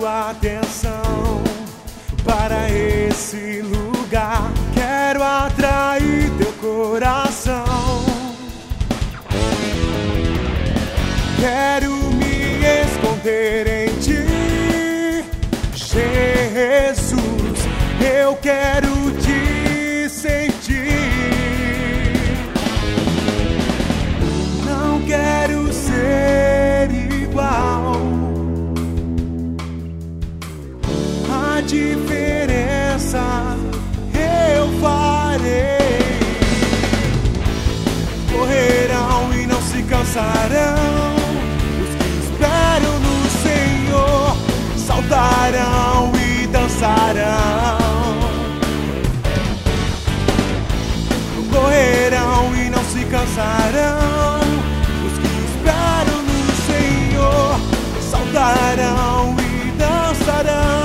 tua atenção para esse lugar. Quero atrair teu coração. Quero me esconder em ti, Jesus. Eu quero te sentir. Não quero ser igual. A diferença eu farei. Correrão e não se cansarão. Os que esperam no Senhor saltarão e dançarão. Correrão e não se cansarão. Os que esperam no Senhor saltarão e dançarão.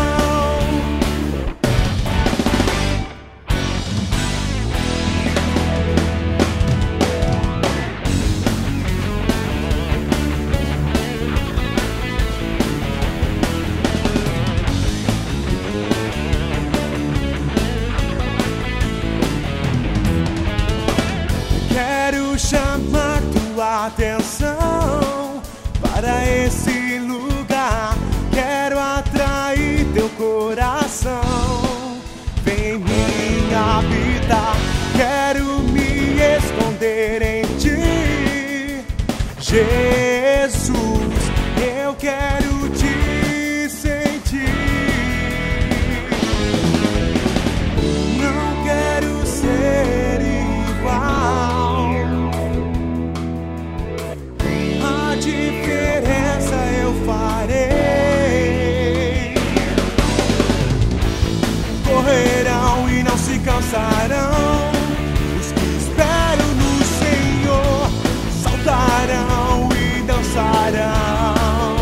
Quero chamar tua atenção para esse lugar. Quero atrair teu coração. Vem em mim habitar. Quero me esconder em ti, Jesus. Eu quero te sentir. Não quero ser igual. A diferença eu farei. Correrão e não se cansarão. Os que esperam no Senhor saltarão e dançarão.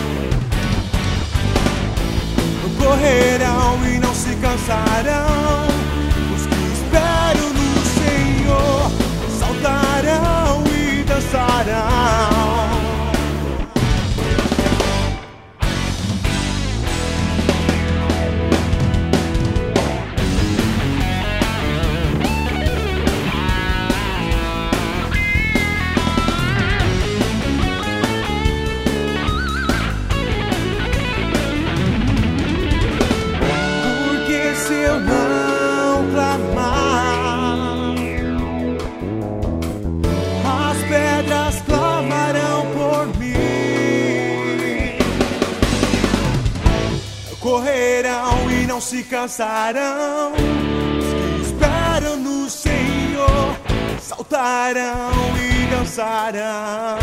Correrão e não se cansarão. Os que esperam no Senhor saltarão e dançarão. Porque se eu não clamar, as pedras clamarão por mim. Correrão e não se cansarão. Os que esperam no Senhor saltarão e dançarão.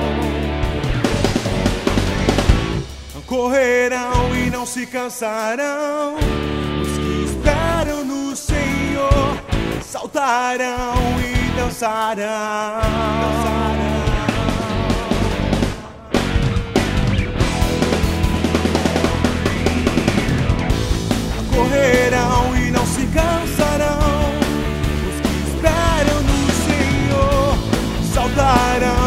Correrão e não se cansarão. Os que esperam no Senhor saltarão e dançarão. Correrão e não se cansarão. Os que esperam no Senhor saltarão